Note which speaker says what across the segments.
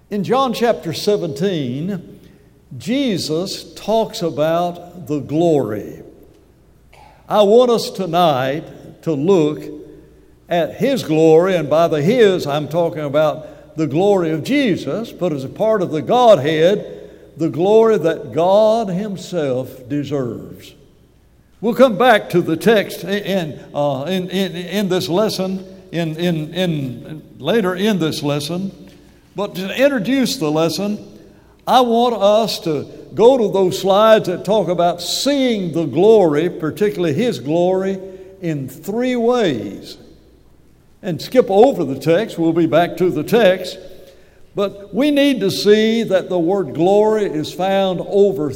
Speaker 1: In John chapter 17, Jesus talks about the glory. I want us tonight to look at His glory, and by the His, I'm talking about the glory of Jesus, but as a part of the Godhead, the glory that God Himself deserves. We'll come back to the text in this lesson, later in this lesson. But to introduce the lesson, I want us to go to those slides that talk about seeing the glory, particularly His glory, in three ways. And skip over the text. We'll be back to the text. But we need to see that the word glory is found over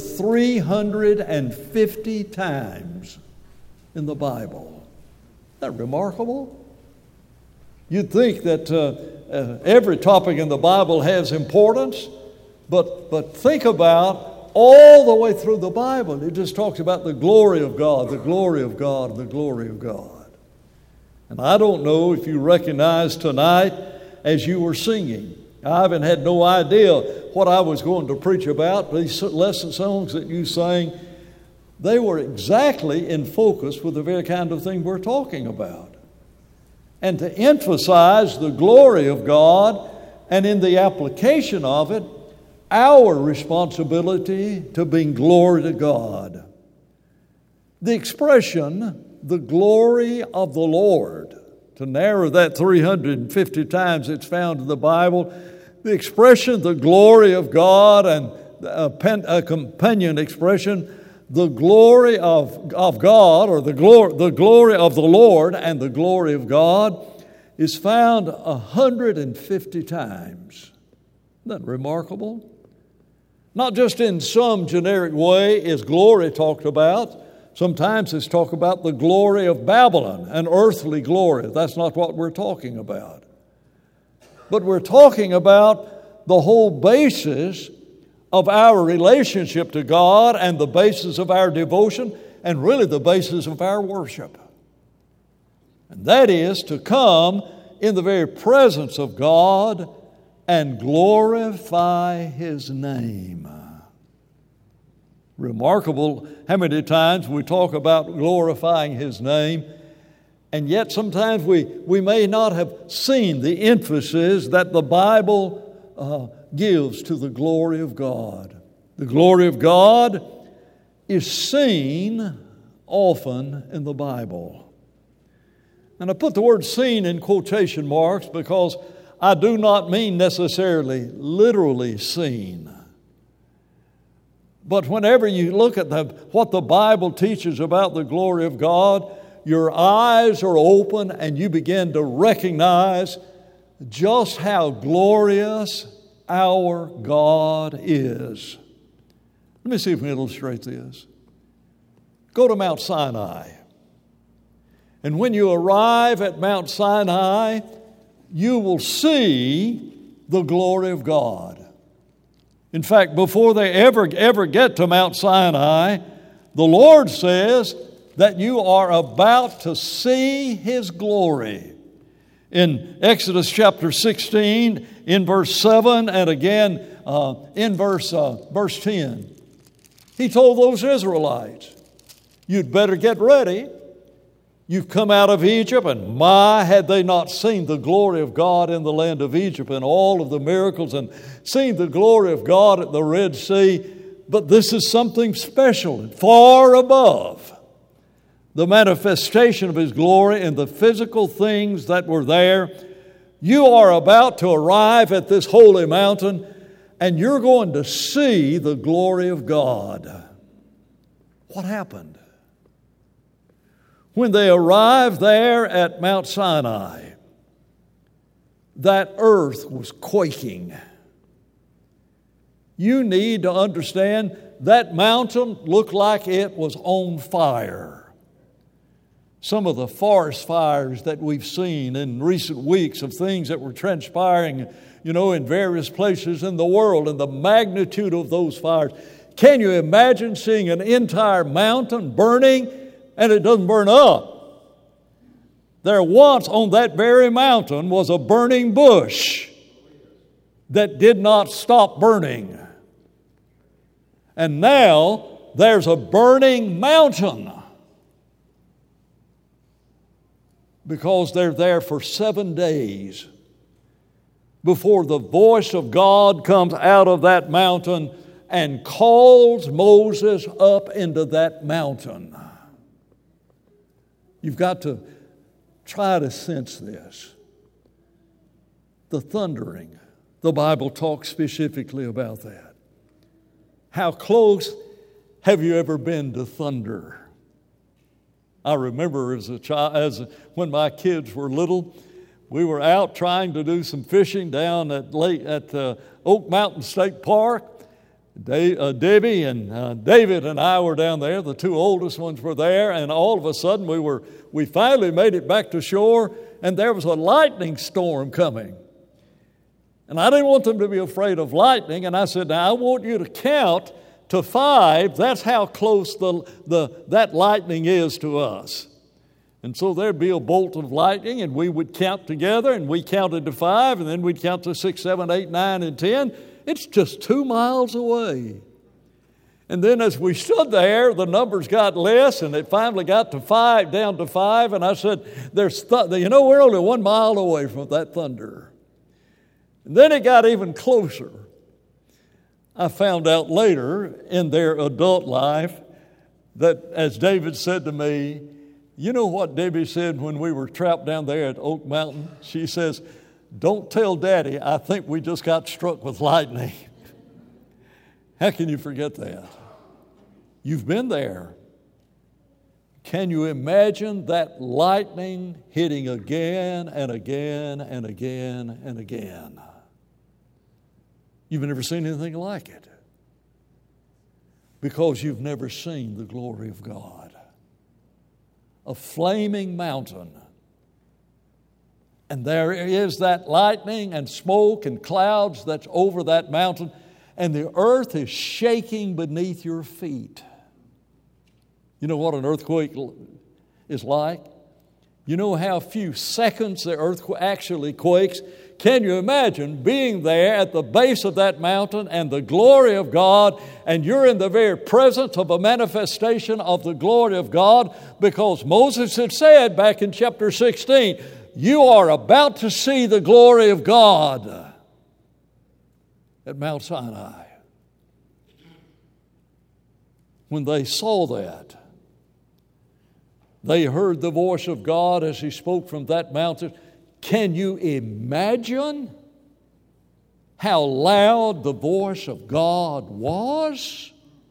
Speaker 1: 350 times in the Bible. Isn't that remarkable? You'd think that every topic in the Bible has importance, but think about all the way through the Bible. It just talks about the glory of God, the glory of God, the glory of God. And I don't know if you recognize tonight as you were singing. I haven't had no idea what I was going to preach about. These lesson songs that you sang, they were exactly in focus with the very kind of thing we're talking about. And to emphasize the glory of God, and in the application of it, our responsibility to bring glory to God. The expression, the glory of the Lord, to narrow that 350 times it's found in the Bible, the expression, the glory of God, and a companion expression, the glory of God, or the glory of the Lord and the glory of God, is found 150 times. Isn't that remarkable? Not just in some generic way is glory talked about. Sometimes it's talked about the glory of Babylon, an earthly glory. That's not what we're talking about. But we're talking about the whole basis of our relationship to God and the basis of our devotion and really the basis of our worship. And that is to come in the very presence of God and glorify His name. Remarkable how many times we talk about glorifying His name, and yet sometimes we may not have seen the emphasis that the Bible gives to the glory of God. The glory of God is seen often in the Bible. And I put the word seen in quotation marks because I do not mean necessarily literally seen. But whenever you look at what the Bible teaches about the glory of God, your eyes are open and you begin to recognize just how glorious our God is. Let me see if we can illustrate this. Go to Mount Sinai. And when you arrive at Mount Sinai, you will see the glory of God. In fact, before they ever get to Mount Sinai, the Lord says that you are about to see His glory. In Exodus chapter 16, in verse 7, and again in verse 10, He told those Israelites, you'd better get ready. You've come out of Egypt, and had they not seen the glory of God in the land of Egypt and all of the miracles and seen the glory of God at the Red Sea. But this is something special and far above the manifestation of His glory in the physical things that were there. You are about to arrive at this holy mountain, and you're going to see the glory of God. What happened? When they arrived there at Mount Sinai, that earth was quaking. You need to understand that mountain looked like it was on fire. Some of the forest fires that we've seen in recent weeks of things that were transpiring, in various places in the world, and the magnitude of those fires. Can you imagine seeing an entire mountain burning and it doesn't burn up? There once on that very mountain was a burning bush. that did not stop burning. And now there's a burning mountain because they're there for 7 days before the voice of God comes out of that mountain and calls Moses up into that mountain. You've got to try to sense this. The thundering. The Bible talks specifically about that. How close have you ever been to thunder? I remember as a child, when my kids were little, we were out trying to do some fishing down at Oak Mountain State Park. Debbie and David and I were down there. The two oldest ones were there, and all of a sudden we finally made it back to shore, and there was a lightning storm coming. And I didn't want them to be afraid of lightning, and I said, now I want you to count to 5. That's how close that lightning is to us. And so there'd be a bolt of lightning, and we would count together, and we counted to 5, and then we'd count to 6, 7, 8, 9, and 10. It's just 2 miles away. And then as we stood there, the numbers got less, and it finally got to 5, down to 5, and I said, we're only 1 mile away from that thunder. And then it got even closer. I found out later in their adult life that, as David said to me, you know what Debbie said when we were trapped down there at Oak Mountain? She says, don't tell Daddy, I think we just got struck with lightning. How can you forget that? You've been there. Can you imagine that lightning hitting again and again and again and again? You've never seen anything like it because you've never seen the glory of God. A flaming mountain. And there is that lightning and smoke and clouds that's over that mountain, and the earth is shaking beneath your feet. You know what an earthquake is like? You know how few seconds the earth actually quakes? Can you imagine being there at the base of that mountain and the glory of God, and you're in the very presence of a manifestation of the glory of God? Because Moses had said back in chapter 16, you are about to see the glory of God at Mount Sinai. When they saw that, they heard the voice of God as He spoke from that mountain. Can you imagine how loud the voice of God was?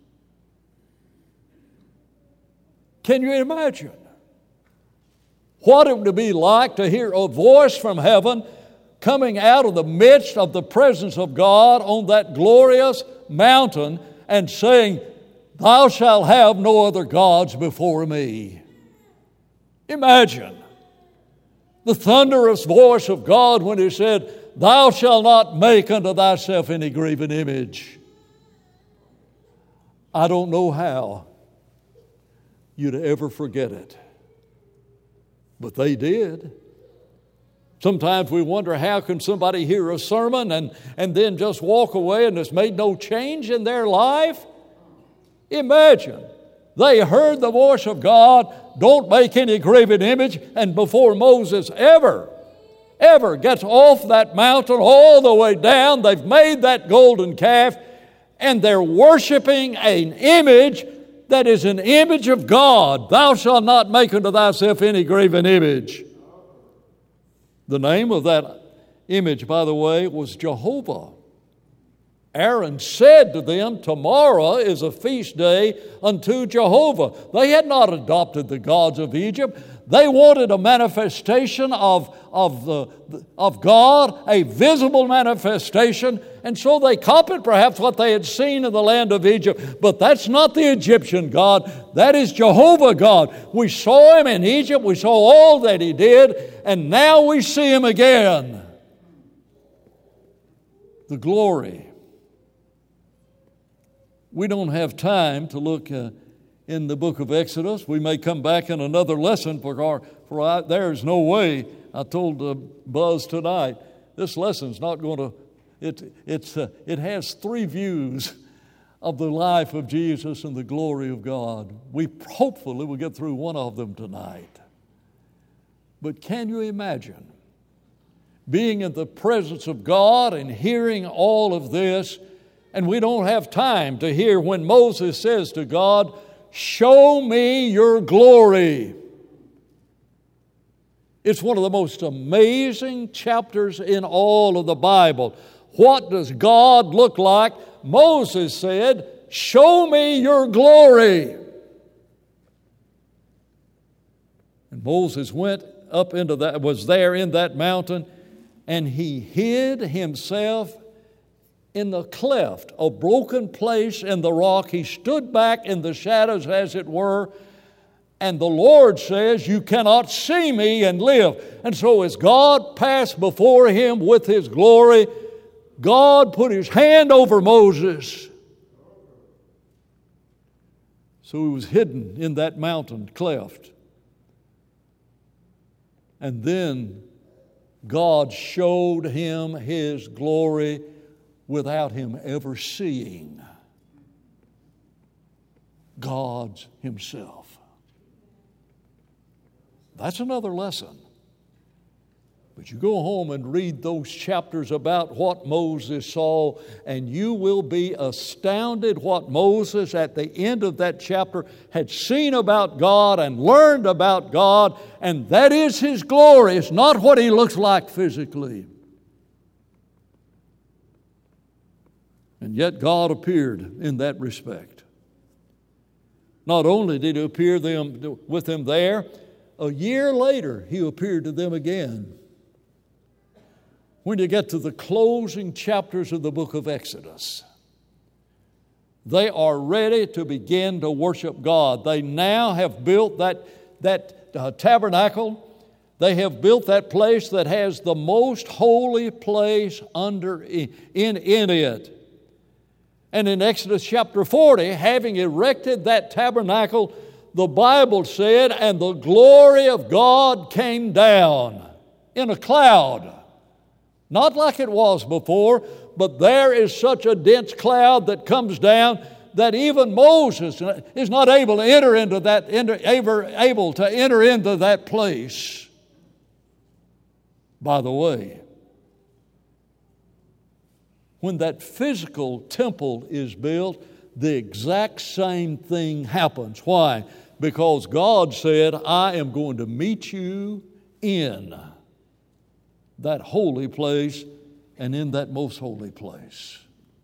Speaker 1: Can you imagine what it would be like to hear a voice from heaven coming out of the midst of the presence of God on that glorious mountain and saying, thou shalt have no other gods before me? Imagine the thunderous voice of God when He said, thou shalt not make unto thyself any graven image. I don't know how you'd ever forget it, but they did. Sometimes we wonder, how can somebody hear a sermon and then just walk away and it's made no change in their life? Imagine. They heard the voice of God, don't make any graven image, and before Moses ever gets off that mountain all the way down, they've made that golden calf, and they're worshiping an image that is an image of God. Thou shalt not make unto thyself any graven image. The name of that image, by the way, was Jehovah. Aaron said to them, tomorrow is a feast day unto Jehovah. They had not adopted the gods of Egypt. They wanted a manifestation of God, a visible manifestation, and so they copied perhaps what they had seen in the land of Egypt. But that's not the Egyptian God. That is Jehovah God. We saw Him in Egypt. We saw all that He did, and now we see Him again. The glory. We don't have time to look in the book of Exodus. We may come back in another lesson, for there's no way. I told Buzz tonight, this lesson's not going to it has three views of the life of Jesus and the glory of God. We hopefully will get through one of them tonight. But can you imagine being in the presence of God and hearing all of this? And we don't have time to hear when Moses says to God, "Show me your glory." It's one of the most amazing chapters in all of the Bible. What does God look like? Moses said, "Show me your glory." And Moses went up into that, was there in that mountain, and he hid himself in the cleft, a broken place in the rock. He stood back in the shadows, as it were, and the Lord says, "You cannot see me and live." And so as God passed before him with his glory, God put his hand over Moses. So he was hidden in that mountain cleft. And then God showed him his glory without him ever seeing God himself. That's another lesson. But you go home and read those chapters about what Moses saw, and you will be astounded what Moses at the end of that chapter had seen about God and learned about God, and that is his glory. It's not what he looks like physically. And yet God appeared in that respect. Not only did he appear with them there, a year later he appeared to them again. When you get to the closing chapters of the book of Exodus, they are ready to begin to worship God. They now have built that tabernacle. They have built that place that has the most holy place in it. And in Exodus chapter 40, having erected that tabernacle, the Bible said, "And the glory of God came down in a cloud." Not like it was before, but there is such a dense cloud that comes down that even Moses is not able to enter into that place. By the way, when that physical temple is built, the exact same thing happens. Why? Because God said, "I am going to meet you in that holy place and in that most holy place."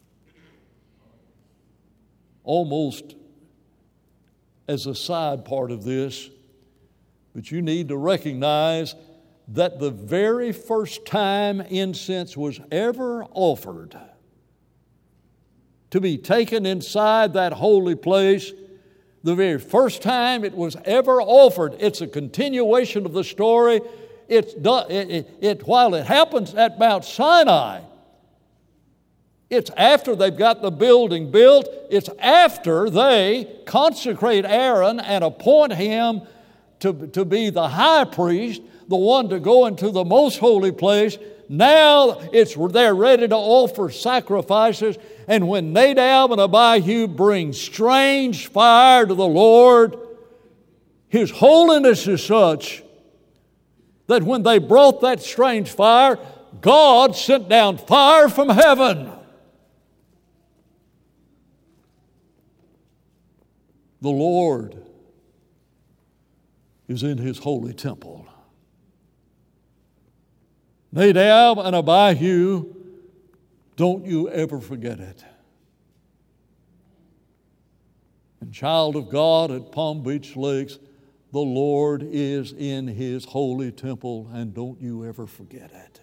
Speaker 1: Almost as a side part of this, but you need to recognize that the very first time incense was ever offered to be taken inside that holy place, the very first time it was ever offered, it's a continuation of the story. While it happens at Mount Sinai, it's after they've got the building built. It's after they consecrate Aaron and appoint him to be the high priest, the one to go into the most holy place. Now they're ready to offer sacrifices. And when Nadab and Abihu bring strange fire to the Lord, His holiness is such that when they brought that strange fire, God sent down fire from heaven. The Lord is in His holy temple. Nadab and Abihu, don't you ever forget it. And child of God at Palm Beach Lakes, the Lord is in His holy temple, and don't you ever forget it.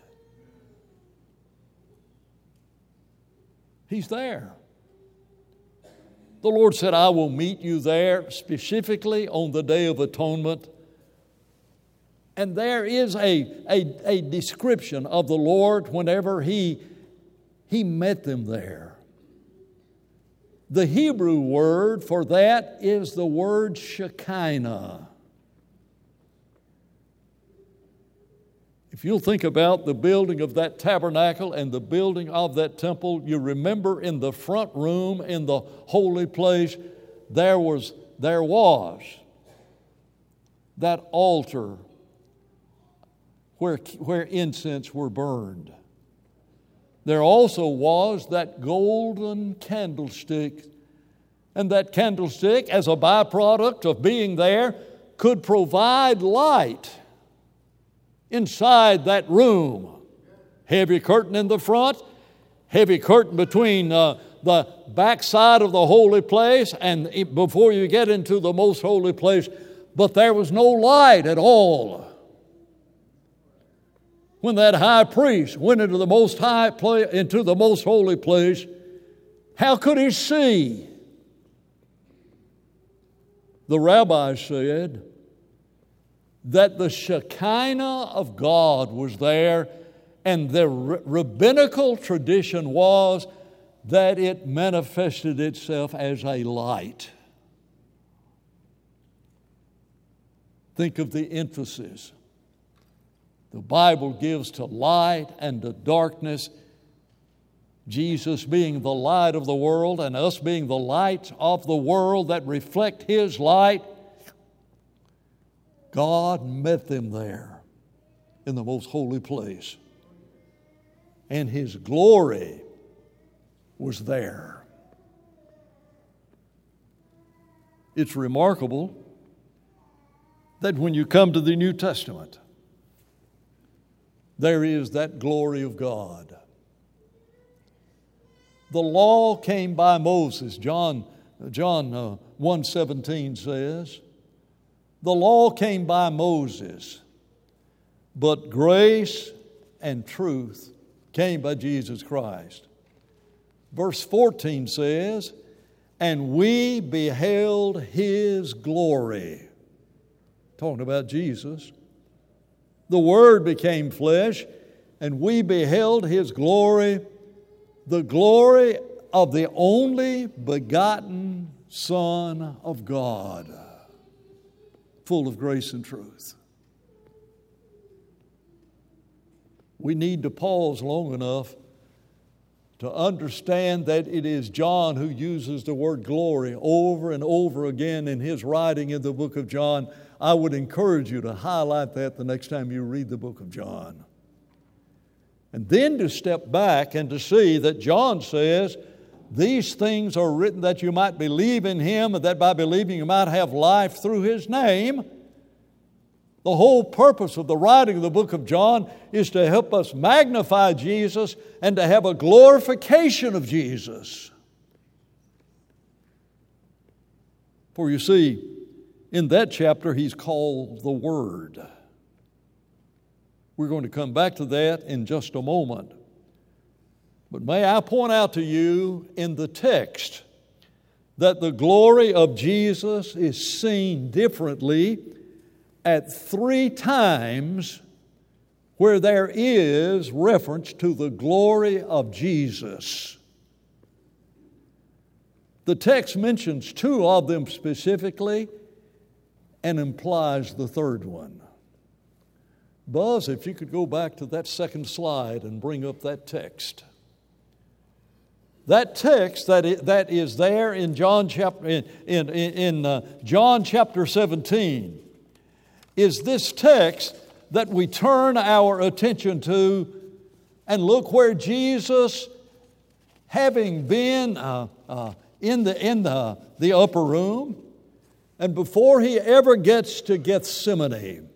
Speaker 1: He's there. The Lord said, "I will meet you there," specifically on the Day of Atonement. And there is a description of the Lord whenever He met them there. The Hebrew word for that is the word Shekinah. If you'll think about the building of that tabernacle and the building of that temple, you remember in the front room in the holy place, there was that altar where incense were burned. There also was that golden candlestick. And that candlestick, as a byproduct of being there, could provide light inside that room. Heavy curtain in the front, heavy curtain between the backside of the holy place and before you get into the most holy place, but there was no light at all. When that high priest went into the most holy place, how could he see? The rabbis said that the Shekinah of God was there, and the rabbinical tradition was that it manifested itself as a light. Think of the emphasis the Bible gives to light and to darkness. Jesus being the light of the world and us being the lights of the world that reflect His light. God met them there in the most holy place. And His glory was there. It's remarkable that when you come to the New Testament, there is that glory of God. The law came by Moses. John 1:17 says, the law came by Moses, but grace and truth came by Jesus Christ. Verse 14 says, and we beheld His glory. Talking about Jesus. The Word became flesh, and we beheld His glory, the glory of the only begotten Son of God, full of grace and truth. We need to pause long enough to understand that it is John who uses the word glory over and over again in his writing in the book of John. I would encourage you to highlight that the next time you read the book of John. And then to step back and to see that John says, these things are written that you might believe in Him, and that by believing you might have life through His name. The whole purpose of the writing of the book of John is to help us magnify Jesus and to have a glorification of Jesus. For you see, in that chapter, He's called the Word. We're going to come back to that in just a moment. But may I point out to you in the text that the glory of Jesus is seen differently at 3 times where there is reference to the glory of Jesus. The text mentions 2 of them specifically and implies the third one. Buzz, if you could go back to that second slide and bring up that text. That text that is there in John chapter John chapter 17 is this text that we turn our attention to and look where Jesus, having been in the upper room, and before He ever gets to Gethsemane,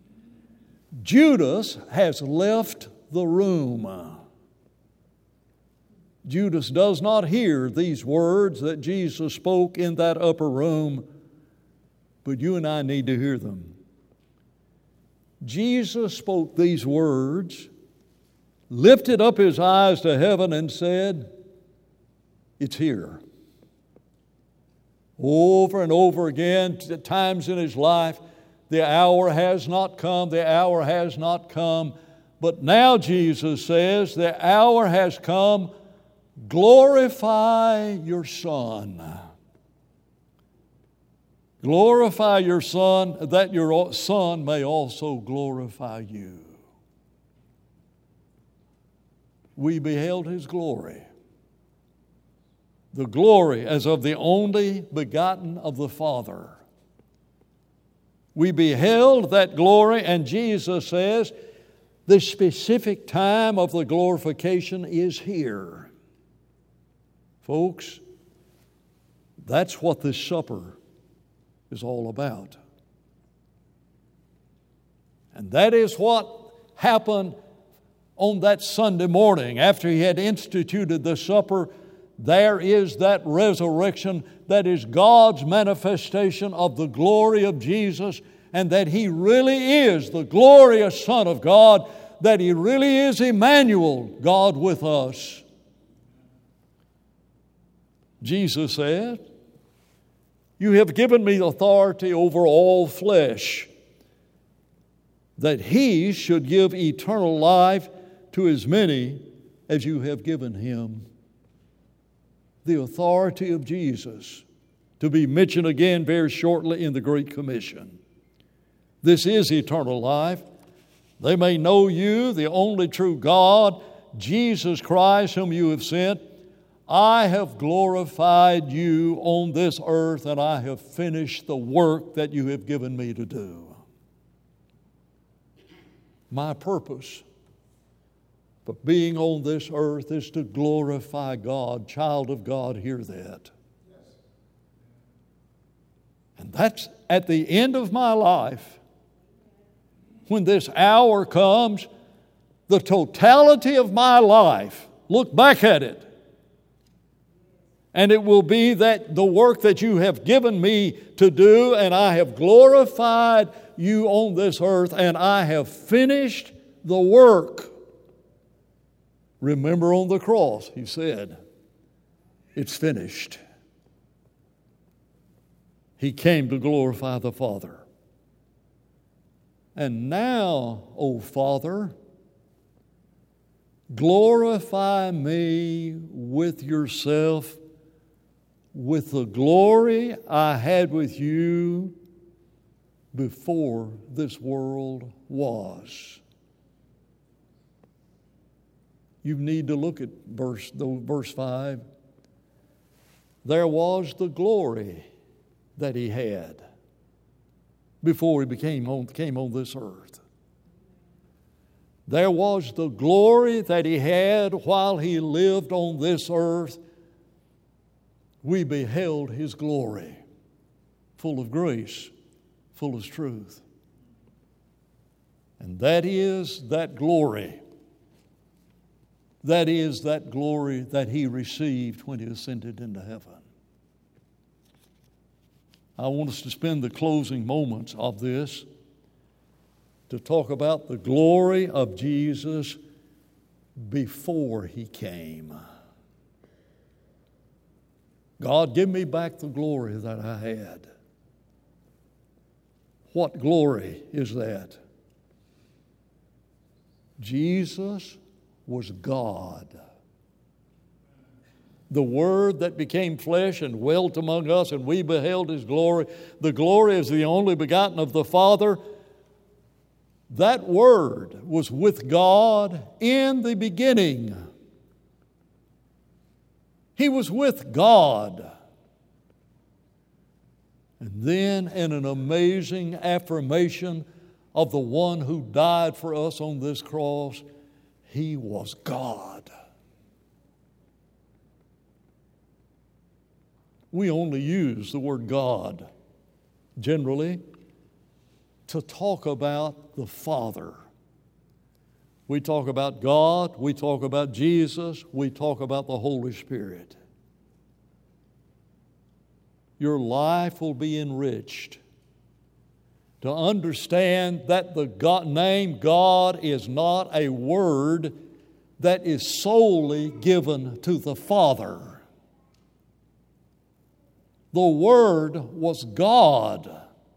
Speaker 1: Judas has left the room. Judas does not hear these words that Jesus spoke in that upper room, but you and I need to hear them. Jesus spoke these words, lifted up His eyes to heaven and said, "It's here." Over and over again, at times in His life, the hour has not come, the hour has not come. But now Jesus says, the hour has come. Glorify your Son. Glorify your Son, that your Son may also glorify you. we beheld His glory. The glory as of the only begotten of the Father. We beheld that glory, and Jesus says the specific time of the glorification is here. Folks, that's what this supper is all about. And that is what happened on that Sunday morning after He had instituted the supper. There is that resurrection that is God's manifestation of the glory of Jesus, and that He really is the glorious Son of God, that He really is Emmanuel, God with us. Jesus said, "You have given me authority over all flesh, that He should give eternal life to as many as you have given Him." The authority of Jesus, to be mentioned again very shortly in the Great Commission. This is eternal life. They may know you, the only true God, Jesus Christ, whom you have sent. I have glorified you on this earth, and I have finished the work that you have given me to do. My purpose for being on this earth is to glorify God. Child of God, hear that. And that's at the end of my life. When this hour comes, the totality of my life, look back at it. And it will be that the work that you have given me to do, and I have glorified you on this earth, and I have finished the work. Remember on the cross, He said, it's finished. He came to glorify the Father. And now, O Father, glorify me with yourself, with the glory I had with you before this world was. You need to look at verse 5. There was the glory that He had before He came on this earth. There was the glory that He had while He lived on this earth. We beheld His glory, full of grace, full of truth. And that is that glory. That is that glory that He received when He ascended into heaven. I want us to spend the closing moments of this to talk about the glory of Jesus before He came. God, give me back the glory that I had. What glory is that? Jesus was God. The Word that became flesh and dwelt among us, and we beheld His glory. The glory is the only begotten of the Father. That Word was with God in the beginning. He was with God. And then in an amazing affirmation of the one who died for us on this cross, He was God. We only use the word God generally to talk about the Father. We talk about God, we talk about Jesus, we talk about the Holy Spirit. Your life will be enriched to understand that the name God is not a word that is solely given to the Father. The Word was God.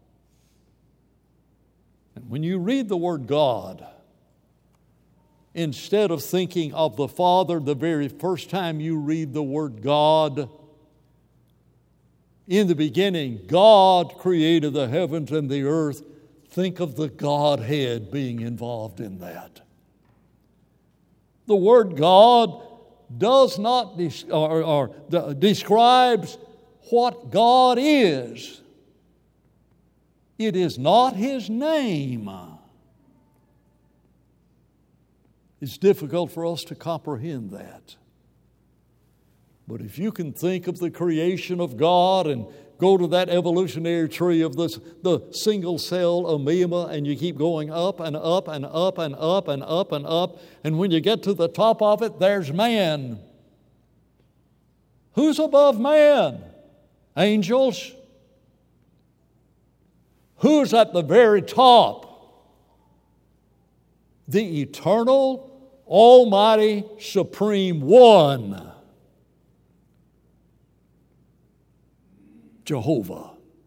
Speaker 1: And when you read the word God, instead of thinking of the Father the very first time you read the word God, in the beginning, God created the heavens and the earth. Think of the Godhead being involved in that. The word God does not describes what God is. It is not His name. It's difficult for us to comprehend that. But if you can think of the creation of God and go to that evolutionary tree of the single cell amoeba, and you keep going up and up and up and up and up and up, and when you get to the top of it, there's man. Who's above man? Angels. Who's at the very top? The eternal, almighty, supreme one. Jehovah.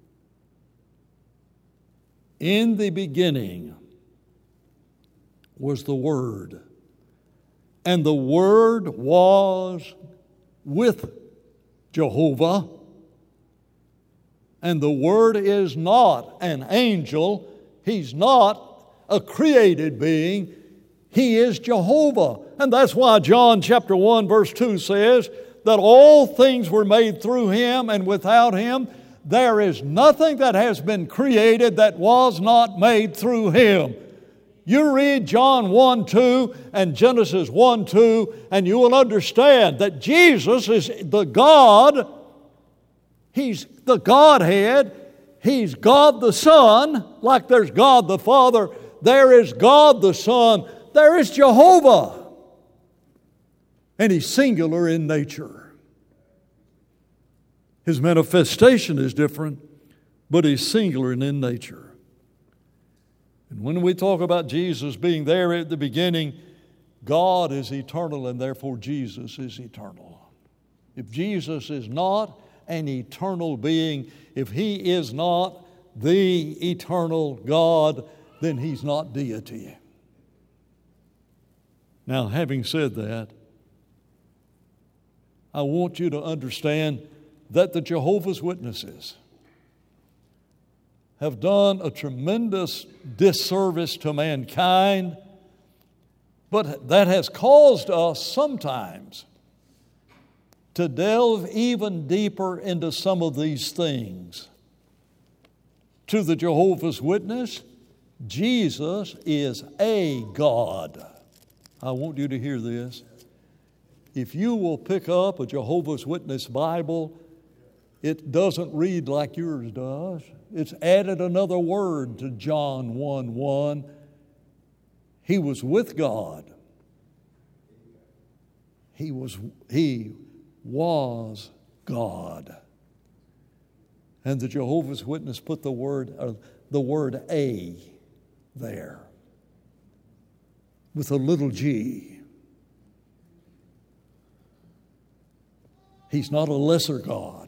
Speaker 1: In the beginning was the Word, and the Word was with Jehovah, and the Word is not an angel. He's not a created being. He is Jehovah. And that's why John chapter 1 verse 2 says that all things were made through Him, and without Him there is nothing that has been created that was not made through Him. You read John 1:2 and Genesis 1:2, and you will understand that Jesus is the God. He's the Godhead. He's God the Son. Like there's God the Father, there is God the Son. There is Jehovah. And He's singular in nature. His manifestation is different, but He's singular in nature. And when we talk about Jesus being there at the beginning, God is eternal, and therefore Jesus is eternal. If Jesus is not an eternal being, if He is not the eternal God, then He's not deity. Now, having said that, I want you to understand that the Jehovah's Witnesses have done a tremendous disservice to mankind, but that has caused us sometimes to delve even deeper into some of these things. To the Jehovah's Witness, Jesus is a God. I want you to hear this. If you will pick up a Jehovah's Witness Bible, it doesn't read like yours does. It's added another word to John 1:1. He was with God. He was God. And the Jehovah's Witness put the word "a" there with a little g. He's not a lesser God.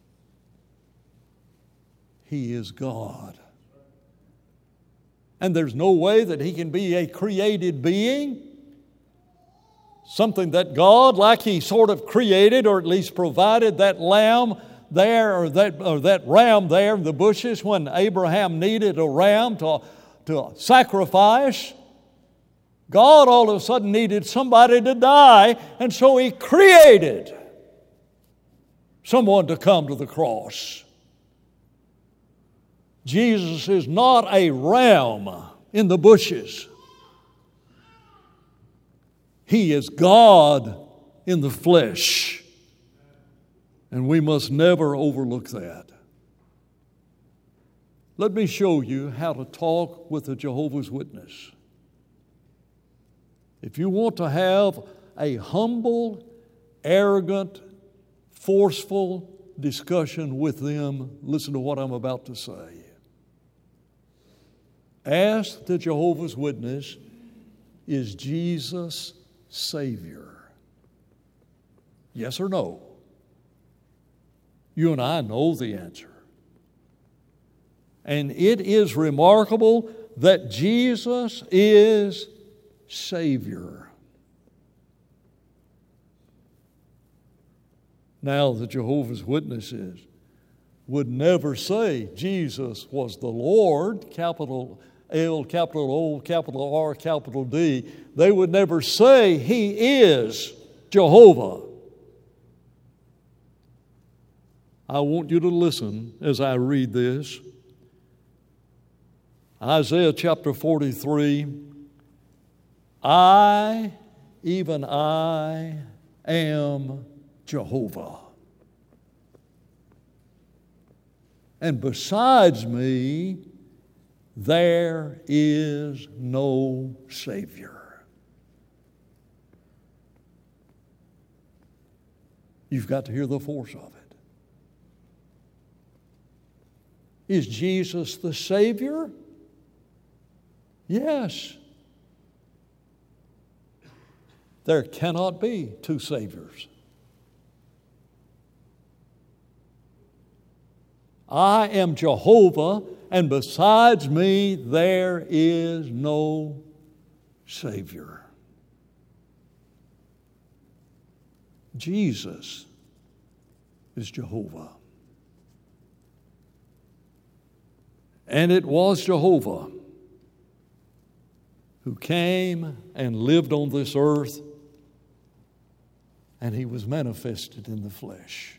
Speaker 1: He is God. And there's no way that He can be a created being, something that God, like He sort of created or at least provided that lamb there or that ram there in the bushes when Abraham needed a ram to sacrifice. God all of a sudden needed somebody to die, and so He created someone to come to the cross. Jesus is not a ram in the bushes. He is God in the flesh. And we must never overlook that. Let me show you how to talk with a Jehovah's Witness. If you want to have a humble, arrogant, forceful discussion with them, listen to what I'm about to say. Ask the Jehovah's Witness, is Jesus Savior? Yes or no? You and I know the answer. And it is remarkable that Jesus is Savior. Now, the Jehovah's Witnesses would never say Jesus was the Lord, capital L, capital O, capital R, capital D, they would never say He is Jehovah. I want you to listen as I read this. Isaiah chapter 43, I, even I, am Jehovah. And besides me, there is no Savior. You've got to hear the force of it. Is Jesus the Savior? Yes. There cannot be two Saviors. I am Jehovah, and besides me there is no Savior. Jesus is Jehovah. And it was Jehovah who came and lived on this earth, and He was manifested in the flesh.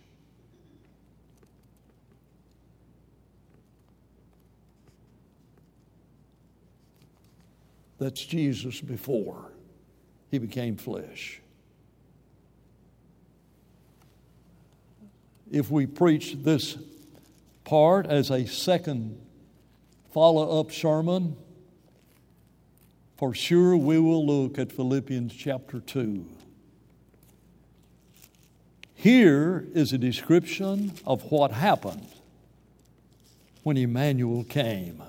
Speaker 1: That's Jesus before He became flesh. If we preach this part as a second follow-up sermon, for sure we will look at Philippians chapter 2. Here is a description of what happened when Emmanuel came.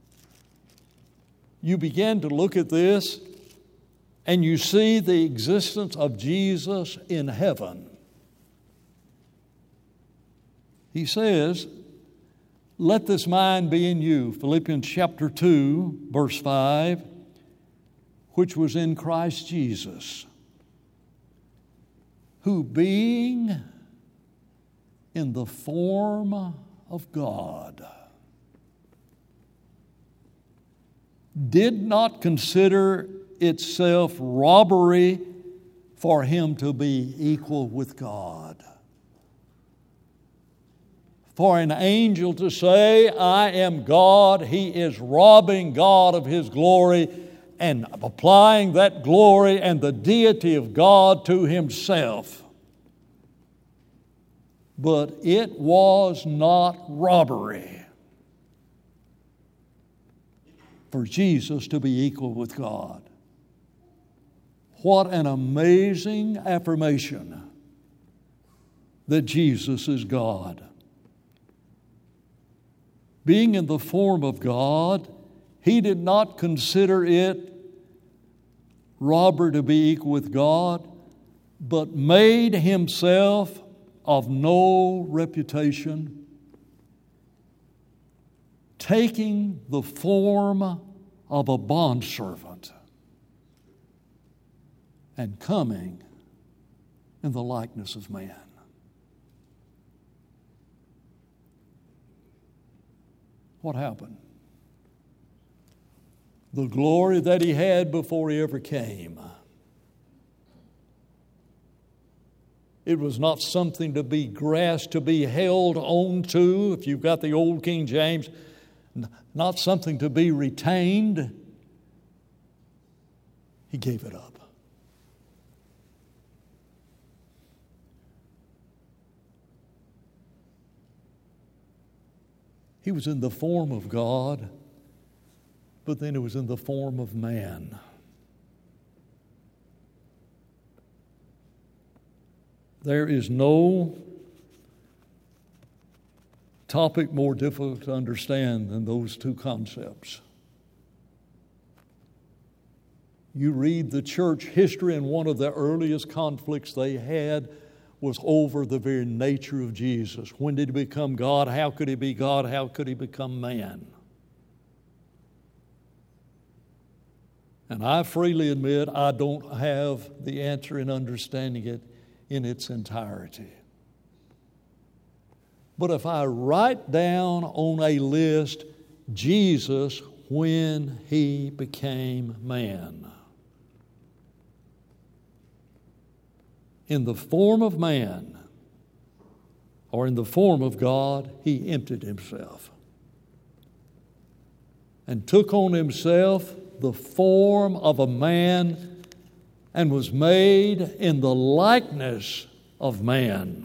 Speaker 1: You begin to look at this and you see the existence of Jesus in heaven. He says, let this mind be in you, Philippians chapter 2, verse 5, which was in Christ Jesus, who being in the form of God, did not consider itself robbery for Him to be equal with God. For an angel to say, I am God, he is robbing God of His glory and applying that glory and the deity of God to himself. But it was not robbery for Jesus to be equal with God. What an amazing affirmation that Jesus is God. Being in the form of God, He did not consider it robbery to be equal with God, but made Himself of no reputation, taking the form of a bondservant and coming in the likeness of man. What happened? The glory that He had before He ever came. It was not something to be grasped, to be held on to, if you've got the old King James, not something to be retained. He gave it up. He was in the form of God, but then it was in the form of man. There is no topic more difficult to understand than those two concepts. You read the church history, and one of the earliest conflicts they had was over the very nature of Jesus. When did He become God? How could He be God? How could He become man? And I freely admit I don't have the answer in understanding it in its entirety. But if I write down on a list Jesus, when He became man. In the form of man, or in the form of God, He emptied Himself and took on Himself the form of a man and was made in the likeness of man.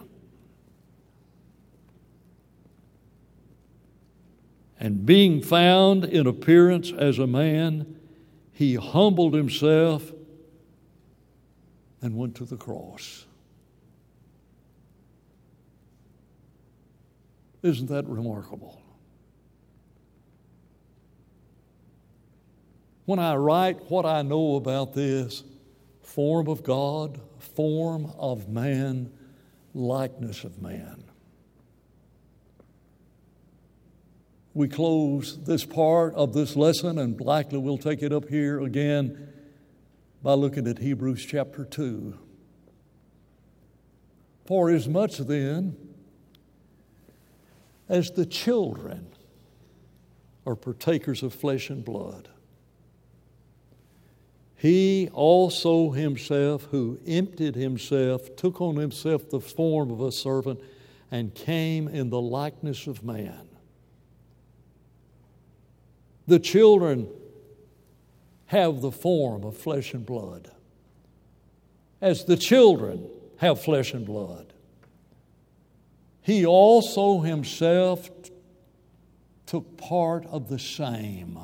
Speaker 1: And being found in appearance as a man, He humbled Himself and went to the cross. Isn't that remarkable? When I write what I know about this, form of God, form of man, likeness of man. We close this part of this lesson, and likely we'll take it up here again by looking at Hebrews chapter 2. For as much then as the children are partakers of flesh and blood, He also Himself, who emptied Himself, took on Himself the form of a servant and came in the likeness of man. The children have the form of flesh and blood, as the children have flesh and blood. He also Himself took part of the same.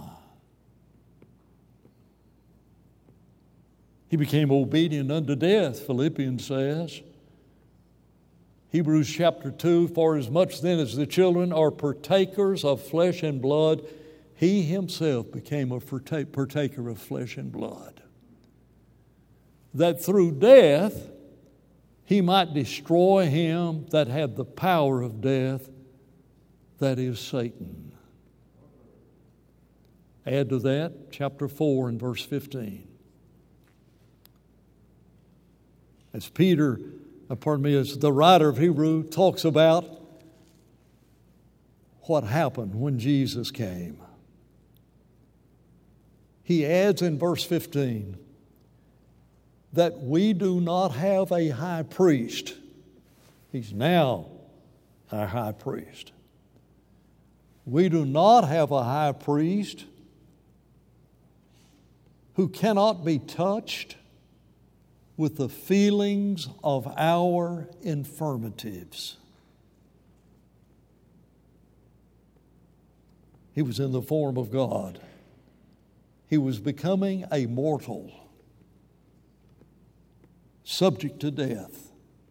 Speaker 1: He became obedient unto death, Philippians says. Hebrews chapter 2, for as much then as the children are partakers of flesh and blood, He Himself became a partaker of flesh and blood, that through death He might destroy him that had the power of death, that is Satan. Add to that chapter 4 and verse 15. As the writer of Hebrews talks about what happened when Jesus came. He adds in verse 15 that we do not have a high priest. He's now our high priest. We do not have a high priest who cannot be touched with the feelings of our infirmities. He was in the form of God. He was becoming a mortal, subject to death.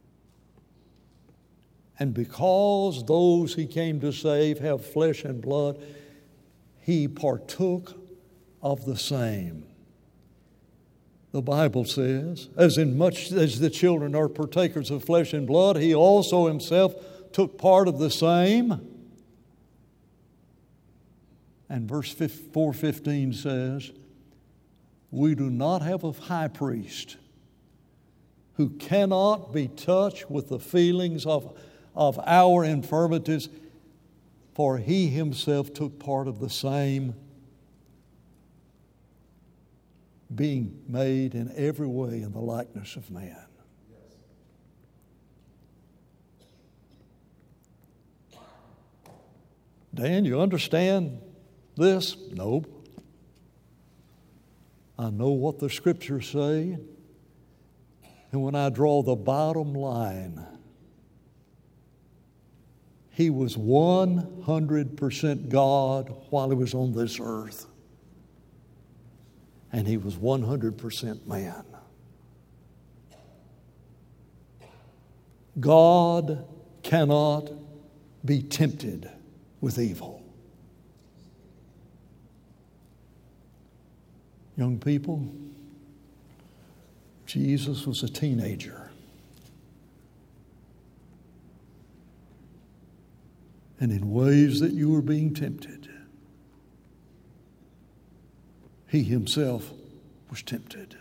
Speaker 1: And because those He came to save have flesh and blood, He partook of the same. The Bible says, as in much as the children are partakers of flesh and blood, He also Himself took part of the same. And verse 4:15 says, we do not have a high priest who cannot be touched with the feelings of our infirmities, for He Himself took part of the same, being made in every way in the likeness of man. Dan, you understand this? Nope. I know what the Scriptures say. And when I draw the bottom line, He was 100% God while He was on this earth. And He was 100% man. God cannot be tempted with evil. Young people, Jesus was a teenager. And in ways that you were being tempted, He Himself was tempted.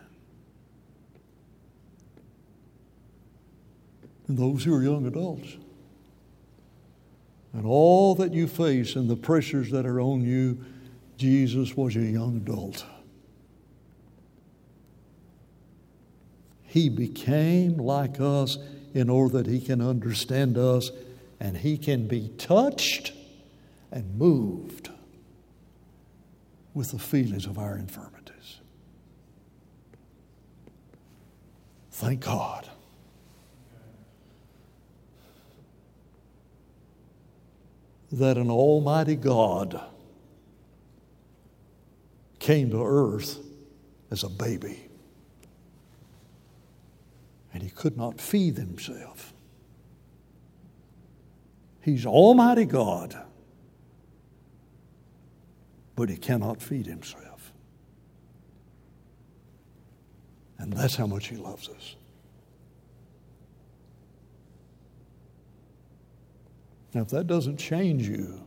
Speaker 1: And those who are young adults, and all that you face and the pressures that are on you, Jesus was a young adult. He became like us in order that he can understand us and he can be touched and moved with the feelings of our infirmities. Thank God. That an almighty God came to earth as a baby. And he could not feed himself. He's Almighty God, but he cannot feed himself. And that's how much he loves us. Now, if that doesn't change you,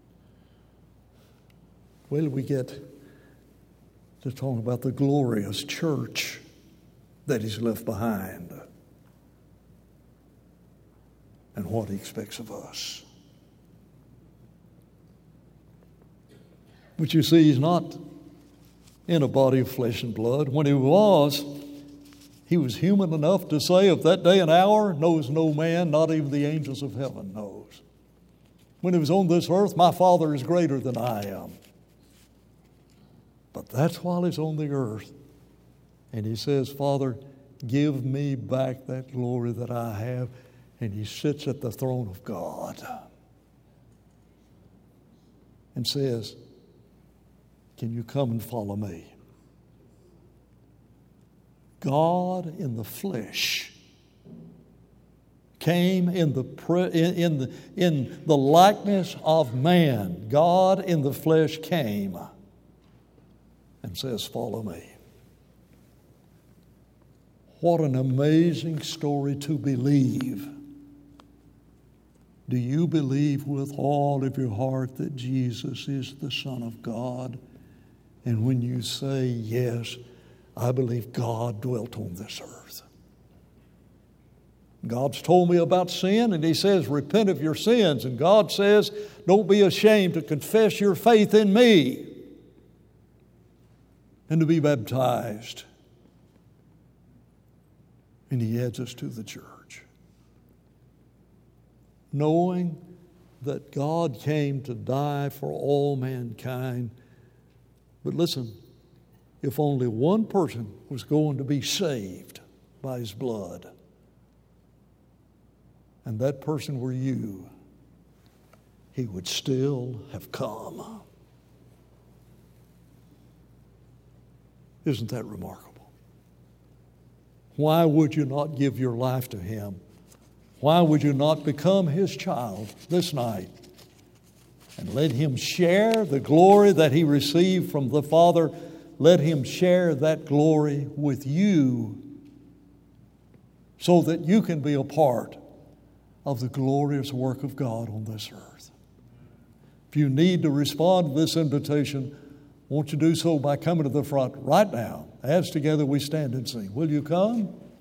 Speaker 1: well, we get to talk about the glorious church that he's left behind and what he expects of us. But you see, he's not in a body of flesh and blood. When he was human enough to say, of that day and hour knows no man, not even the angels of heaven knows. When he was on this earth, my Father is greater than I am. But that's while he's on the earth. And he says, Father, give me back that glory that I have. And he sits at the throne of God and says, can you come and follow me? God in the flesh came in the likeness of man. God in the flesh came and says, follow me. What an amazing story to believe. Do you believe with all of your heart that Jesus is the Son of God? And when you say, yes, I believe God dwelt on this earth. God's told me about sin, and he says, repent of your sins. And God says, don't be ashamed to confess your faith in me and to be baptized. And he adds us to the church, knowing that God came to die for all mankind. But listen, if only one person was going to be saved by his blood, and that person were you, he would still have come. Isn't that remarkable? Why would you not give your life to him? Why would you not become his child this night and let him share the glory that he received from the Father? Let him share that glory with you so that you can be a part of the glorious work of God on this earth. If you need to respond to this invitation, won't you do so by coming to the front right now? As together we stand and sing. Will you come?